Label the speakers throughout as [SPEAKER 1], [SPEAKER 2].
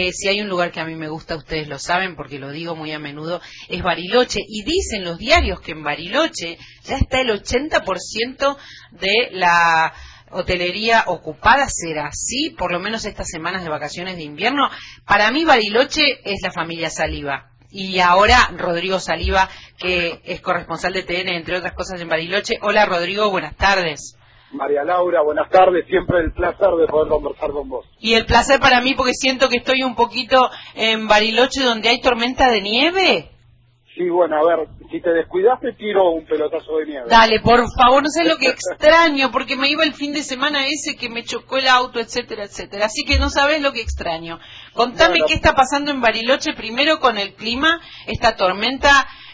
[SPEAKER 1] si hay un lugar que a mí me gusta, ustedes lo saben, porque lo digo muy a menudo, es Bariloche. Y dicen los diarios que en Bariloche ya está el 80% de la hotelería ocupada. ¿Será así? Por lo menos estas semanas de vacaciones de invierno. Para mí Bariloche es la familia Saliba. Y ahora Rodrigo Saliba, que es corresponsal de TN, entre otras cosas, en Bariloche. Hola Rodrigo, buenas tardes.
[SPEAKER 2] María Laura, buenas tardes, siempre el placer de poder conversar con vos.
[SPEAKER 1] Y el placer para mí porque siento que estoy un poquito en Bariloche donde hay tormenta de nieve.
[SPEAKER 2] Sí, bueno, a ver, si te descuidas te tiro un pelotazo de nieve.
[SPEAKER 1] Dale, por favor, no sé lo que extraño, porque me iba el fin de semana ese que me chocó el auto, etcétera, etcétera. Así que no sabes lo que extraño. Contame
[SPEAKER 2] Bueno,
[SPEAKER 1] qué está pasando en Bariloche, primero con el clima, esta tormenta,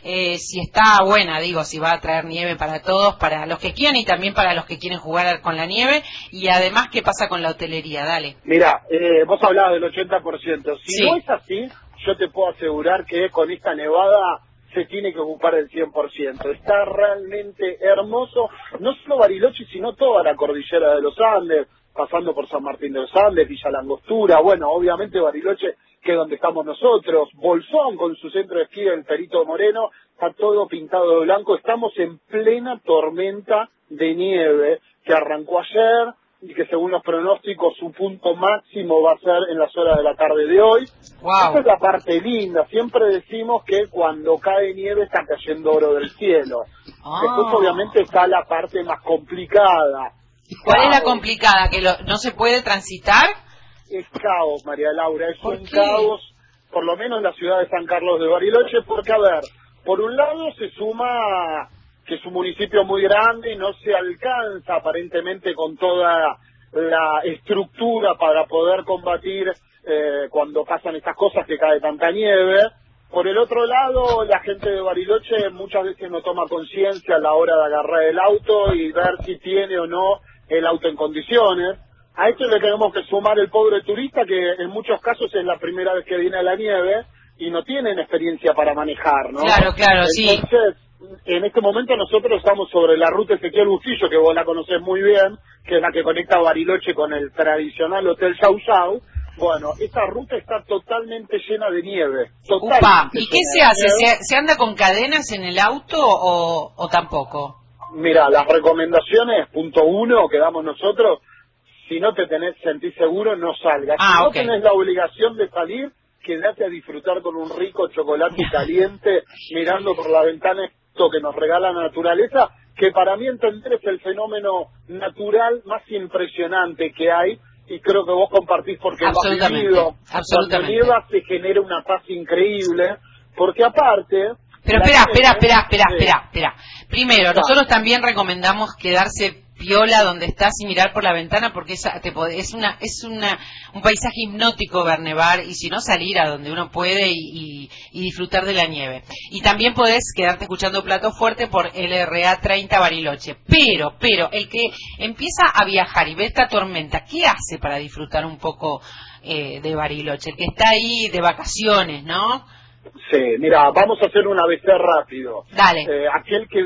[SPEAKER 1] si está buena, digo, si va a traer nieve para todos, para los que quieran y también para los que quieren jugar con la nieve, y además qué pasa con la hotelería, dale.
[SPEAKER 2] mira, vos hablabas del 80%. Si
[SPEAKER 1] Sí.
[SPEAKER 2] no es así, yo te puedo asegurar que con esta nevada se tiene que ocupar el 100%. Está realmente hermoso, no solo Bariloche, sino toda la cordillera de los Andes, pasando por San Martín de los Andes, Villa Langostura, bueno, obviamente Bariloche, que es donde estamos nosotros, Bolsón con su centro de esquí, el Perito Moreno, está todo pintado de blanco, estamos en plena tormenta de nieve, que arrancó ayer, y que según los pronósticos su punto máximo va a ser en las horas de la tarde de hoy.
[SPEAKER 1] Wow.
[SPEAKER 2] Esa es la parte linda, siempre decimos que cuando cae nieve está cayendo oro del cielo. Después obviamente está la parte más complicada.
[SPEAKER 1] ¿Cuál es la
[SPEAKER 2] Caos.
[SPEAKER 1] complicada? ¿Que no se puede transitar?
[SPEAKER 2] Es caos, María Laura, es
[SPEAKER 1] ¿Por
[SPEAKER 2] un
[SPEAKER 1] qué?
[SPEAKER 2] caos, por lo menos en la ciudad de San Carlos de Bariloche, porque a ver, por un lado se suma que es un municipio muy grande y no se alcanza aparentemente con toda la estructura para poder combatir cuando pasan estas cosas que cae tanta nieve. Por el otro lado, la gente de Bariloche muchas veces no toma conciencia a la hora de agarrar el auto y ver si tiene o no el auto en condiciones. A esto le tenemos que sumar el pobre turista que en muchos casos es la primera vez que viene a la nieve y no tienen experiencia para manejar, ¿no?
[SPEAKER 1] Claro, claro, sí.
[SPEAKER 2] Entonces, en este momento nosotros estamos sobre la ruta Ezequiel Bustillo, que vos la conocés muy bien, que es la que conecta Bariloche con el tradicional Hotel Yau Yau. Bueno, esta ruta está totalmente llena de nieve.
[SPEAKER 1] Upa, ¿y qué se hace? ¿Se anda con cadenas en el auto o tampoco?
[SPEAKER 2] Mira, las recomendaciones, punto uno, que damos nosotros, si no te sentís seguro, no salgas. Si no
[SPEAKER 1] Okay.
[SPEAKER 2] tenés la obligación de salir, quedate a disfrutar con un rico chocolate caliente, mirando por la ventana esto que nos regala la naturaleza, que para mí entender es el fenómeno natural más impresionante que hay, y creo que vos compartís porque lo has vivido. Cuando nieva se genera una paz increíble, porque aparte...
[SPEAKER 1] Pero espera. Primero, nosotros también recomendamos quedarse piola donde estás y mirar por la ventana porque es un paisaje hipnótico ver nevar, y si no salir a donde uno puede y disfrutar de la nieve. Y también podés quedarte escuchando Plato Fuerte por LRA 30 Bariloche. Pero el que empieza a viajar y ve esta tormenta, ¿qué hace para disfrutar un poco de Bariloche? El que está ahí de vacaciones, ¿no?
[SPEAKER 2] Sí, mira, vamos a hacer un ABC rápido.
[SPEAKER 1] Dale.
[SPEAKER 2] Aquel que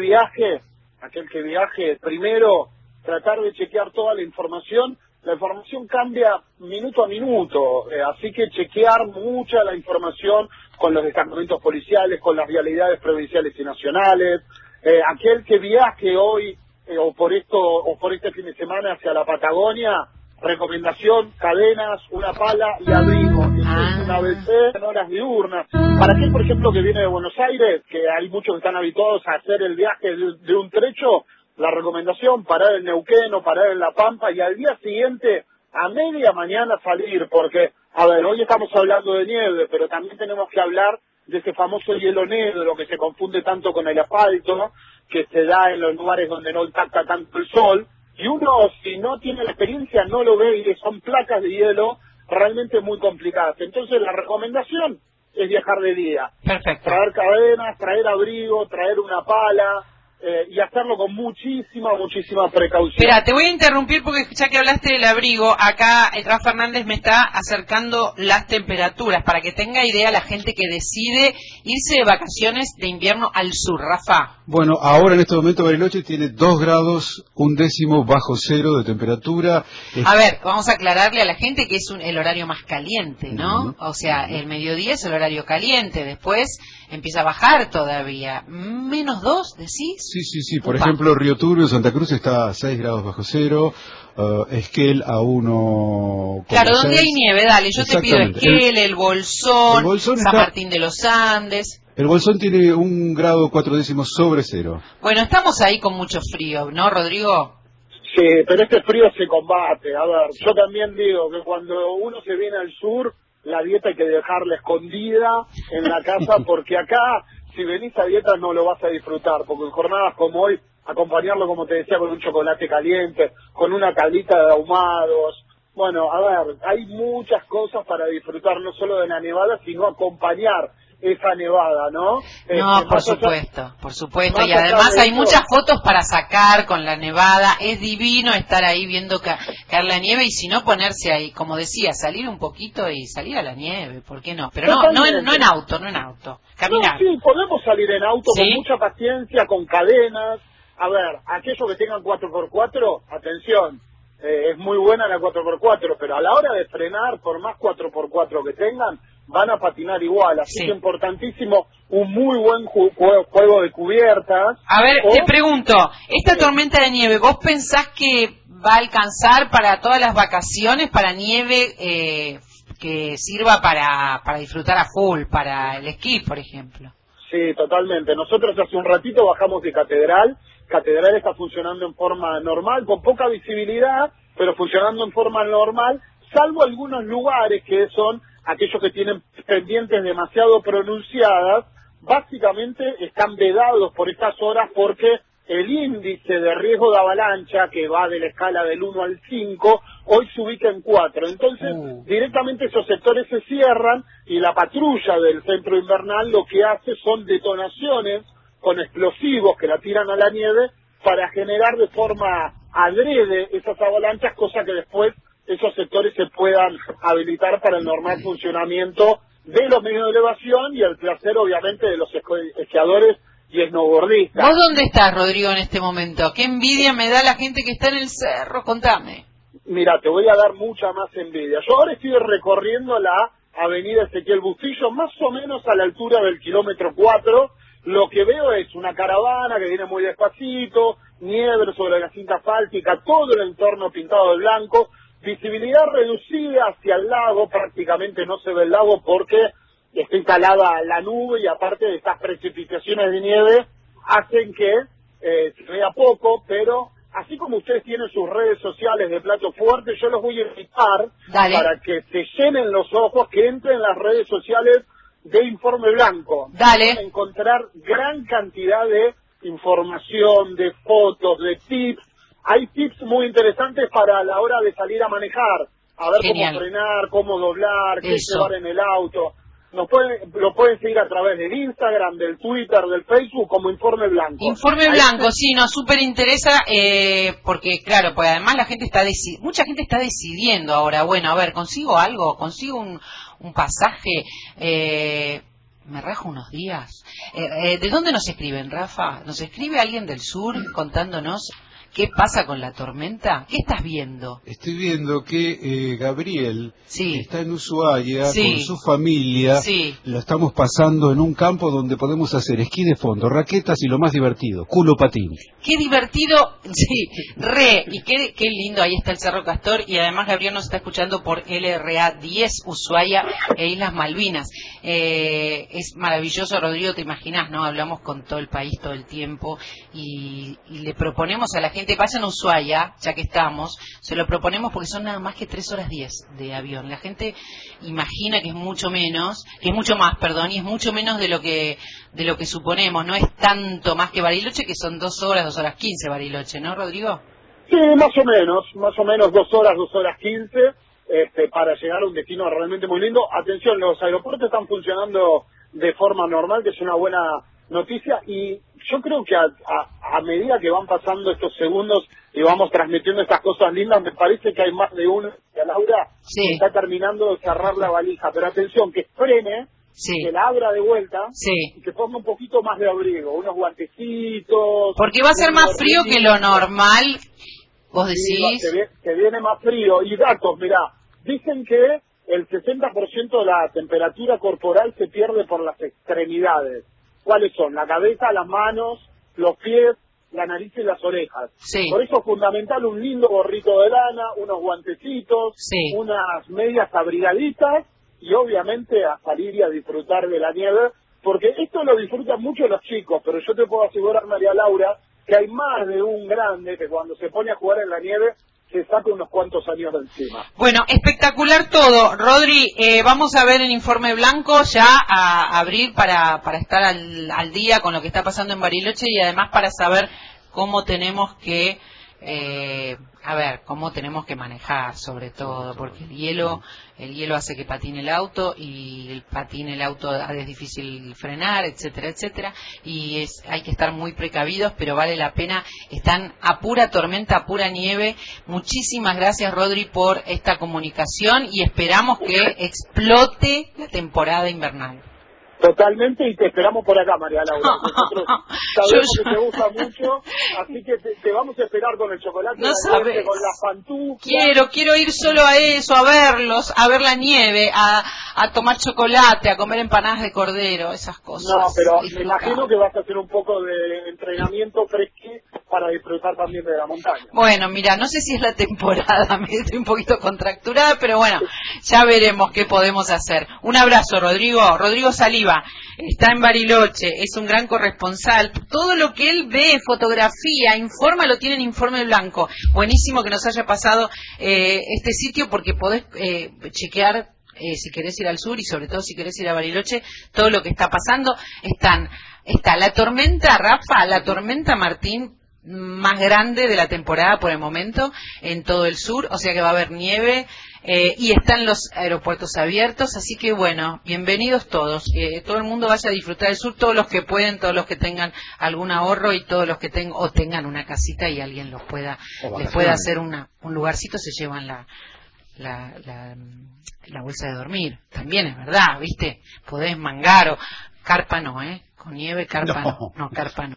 [SPEAKER 2] viaje, primero tratar de chequear toda la información cambia minuto a minuto, así que chequear mucha la información con los destacamentos policiales, con las vialidades provinciales y nacionales. Aquel que viaje hoy o por este fin de semana hacia la Patagonia, recomendación, cadenas, una pala y abrigo. Eso es un ABC en horas diurnas. Para aquel, por ejemplo, que viene de Buenos Aires, que hay muchos que están habituados a hacer el viaje de un trecho, la recomendación, parar en Neuquén o parar en La Pampa y al día siguiente, a media mañana salir, porque, a ver, hoy estamos hablando de nieve, pero también tenemos que hablar de ese famoso hielo negro que se confunde tanto con el asfalto, que se da en los lugares donde no impacta tanto el sol, y uno, si no tiene la experiencia, no lo ve y son placas de hielo realmente muy complicadas. Entonces, la recomendación es viajar de día.
[SPEAKER 1] Perfecto.
[SPEAKER 2] Traer cadenas, traer abrigo, traer una pala, y hacerlo con muchísima precaución.
[SPEAKER 1] Espera, te voy a interrumpir porque ya que hablaste del abrigo, acá Rafa Fernández me está acercando las temperaturas para que tenga idea la gente que decide irse de vacaciones de invierno al sur. Rafa.
[SPEAKER 3] Bueno, ahora en este momento Bariloche tiene 2 grados, 1/10 bajo cero de temperatura.
[SPEAKER 1] A ver, vamos a aclararle a la gente que es el horario más caliente, ¿no? O sea, el mediodía es el horario caliente, después empieza a bajar todavía. ¿-2, decís?
[SPEAKER 3] Sí. Por ejemplo, Río Turbio, Santa Cruz está a 6 grados bajo cero, Esquel a 1,6.
[SPEAKER 1] Claro, donde hay nieve, dale, yo te pido Esquel, el Bolsón, San Martín de los Andes.
[SPEAKER 3] El Bolsón tiene 1 grado 4/10 sobre cero.
[SPEAKER 1] Bueno, estamos ahí con mucho frío, ¿no, Rodrigo?
[SPEAKER 2] Sí, pero este frío se combate. A ver, yo también digo que cuando uno se viene al sur, la dieta hay que dejarla escondida en la casa, porque acá, si venís a dieta, no lo vas a disfrutar, porque en jornadas como hoy, acompañarlo, como te decía, con un chocolate caliente, con una calita de ahumados. Bueno, a ver, hay muchas cosas para disfrutar, no solo de la nevada, sino acompañar esa nevada, ¿no?
[SPEAKER 1] No, por supuesto, y además hay muchas fotos para sacar con la nevada, es divino estar ahí viendo caer la nieve, y si no ponerse ahí, como decía, salir un poquito y salir a la nieve, ¿por qué no? Pero no en auto, caminar.
[SPEAKER 2] No, sí, podemos salir en auto, ¿sí? Con mucha paciencia, con cadenas. A ver, aquellos que tengan 4x4, atención, es muy buena la 4x4, pero a la hora de frenar, por más 4x4 que tengan, van a patinar igual, así que importantísimo un muy buen juego de cubiertas.
[SPEAKER 1] A ver, te pregunto, esta tormenta de nieve, ¿vos pensás que va a alcanzar para todas las vacaciones, para nieve que sirva para disfrutar a full, para el esquí, por ejemplo?
[SPEAKER 2] Sí, totalmente. Nosotros hace un ratito bajamos de Catedral está funcionando en forma normal, con poca visibilidad, pero funcionando en forma normal, salvo algunos lugares que son aquellos que tienen pendientes demasiado pronunciadas, básicamente están vedados por estas horas porque el índice de riesgo de avalancha, que va de la escala del 1 al 5, hoy se ubica en 4. Entonces, directamente esos sectores se cierran y la patrulla del centro invernal lo que hace son detonaciones con explosivos que la tiran a la nieve para generar de forma adrede esas avalanchas, cosa que después esos sectores se puedan habilitar para el normal funcionamiento de los medios de elevación y el placer, obviamente, de los esquiadores y snowboardistas.
[SPEAKER 1] ¿Vos dónde estás, Rodrigo, en este momento? ¿Qué envidia me da la gente que está en el cerro? Contame.
[SPEAKER 2] Mira, te voy a dar mucha más envidia. Yo ahora estoy recorriendo la avenida Ezequiel Bustillo, más o menos a la altura del kilómetro 4. Lo que veo es una caravana que viene muy despacito, nieve sobre la cinta asfáltica, todo el entorno pintado de blanco, visibilidad reducida hacia el lago, prácticamente no se ve el lago porque está instalada la nube, y aparte de estas precipitaciones de nieve hacen que se vea poco, pero así como ustedes tienen sus redes sociales de Plato Fuerte, yo los voy a invitar para que se llenen los ojos, que entren en las redes sociales de Informe Blanco. Van a encontrar gran cantidad de información, de fotos, de tips. Hay tips muy interesantes para la hora de salir a manejar, a ver cómo frenar, cómo doblar, qué llevar en el auto. Lo pueden seguir a través del Instagram, del Twitter, del Facebook, como Informe Blanco.
[SPEAKER 1] Informe Blanco, sí, nos súper interesa, porque claro, pues además la gente mucha gente está decidiendo ahora, bueno, a ver, consigo algo, consigo un pasaje, me rajo unos días. ¿De dónde nos escriben, Rafa? ¿Nos escribe alguien del sur contándonos qué pasa con la tormenta? ¿Qué estás viendo?
[SPEAKER 3] Estoy viendo que Gabriel está en Ushuaia con su familia. Lo estamos pasando en un campo donde podemos hacer esquí de fondo, raquetas y lo más divertido, culo patín.
[SPEAKER 1] Qué divertido, y qué lindo, ahí está el Cerro Castor, y además Gabriel nos está escuchando por LRA 10, Ushuaia e Islas Malvinas. Es maravilloso, Rodrigo, te imaginas, ¿no? Hablamos con todo el país todo el tiempo y le proponemos a la gente, vayan a Ushuaia, ya que estamos, se lo proponemos porque son nada más que 3 horas 10 de avión. La gente imagina que es mucho menos, que es mucho más, perdón, y es mucho menos de lo que suponemos. No es tanto más que Bariloche, que son 2 horas, 2 horas 15 Bariloche, ¿no, Rodrigo?
[SPEAKER 2] Sí, más o menos 2 horas, 2 horas 15, para llegar a un destino realmente muy lindo. Atención, los aeropuertos están funcionando de forma normal, que es una buena noticia, y yo creo que a medida que van pasando estos segundos y vamos transmitiendo estas cosas lindas, me parece que hay más de uno, que Laura está terminando de cerrar la valija, pero atención, que frene, que la abra de vuelta y que ponga un poquito más de abrigo, unos guantecitos.
[SPEAKER 1] Porque va a ser más frío que lo normal, vos decís.
[SPEAKER 2] Que viene más frío. Y datos, mirá, dicen que el 60% de la temperatura corporal se pierde por las extremidades. ¿Cuáles son? La cabeza, las manos, los pies, la nariz y las orejas. Por eso es fundamental un lindo gorrito de lana, unos guantecitos, unas medias abrigaditas y obviamente a salir y a disfrutar de la nieve, porque esto lo disfrutan mucho los chicos, pero yo te puedo asegurar, María Laura, que hay más de un grande que cuando se pone a jugar en la nieve se saca unos cuantos años de encima.
[SPEAKER 1] Bueno, espectacular todo. Rodri, vamos a ver el informe blanco ya a abrir para estar al día con lo que está pasando en Bariloche y además para saber cómo tenemos que cómo tenemos que manejar, sobre todo, porque el hielo hace que patine el auto y el auto es difícil frenar, etcétera, etcétera, y hay que estar muy precavidos, pero vale la pena. Están a pura tormenta, a pura nieve. Muchísimas gracias, Rodri, por esta comunicación y esperamos que explote la temporada invernal.
[SPEAKER 2] Totalmente, y te esperamos por acá, María Laura. Nosotros sabemos que te gusta mucho, así que te vamos a esperar con el chocolate,
[SPEAKER 1] no sabes,
[SPEAKER 2] con las pantuflas.
[SPEAKER 1] Quiero ir solo a eso, a verlos, a ver la nieve, a tomar chocolate, a comer empanadas de cordero, esas cosas.
[SPEAKER 2] No, pero me imagino que vas a hacer un poco de entrenamiento fresco para disfrutar también de la montaña.
[SPEAKER 1] Bueno, mira, no sé si es la temporada, me estoy un poquito contracturada, pero bueno, ya veremos qué podemos hacer. Un abrazo, Rodrigo Saliva, está en Bariloche, es un gran corresponsal, todo lo que él ve, fotografía, informa, lo tiene en Informe Blanco. Buenísimo que nos haya pasado este sitio porque podés chequear si querés ir al sur y sobre todo si querés ir a Bariloche, todo lo que está pasando. Está la tormenta, Rafa, la tormenta Martín, más grande de la temporada por el momento en todo el sur, o sea que va a haber nieve y están los aeropuertos abiertos, así que bueno, bienvenidos todos, que todo el mundo vaya a disfrutar del sur, todos los que pueden, todos los que tengan algún ahorro y todos los que tengan una casita y alguien les pueda hacer un lugarcito, se llevan la bolsa de dormir, también es verdad, ¿viste? Podés mangar o carpa no, con nieve carpa no, carpa no.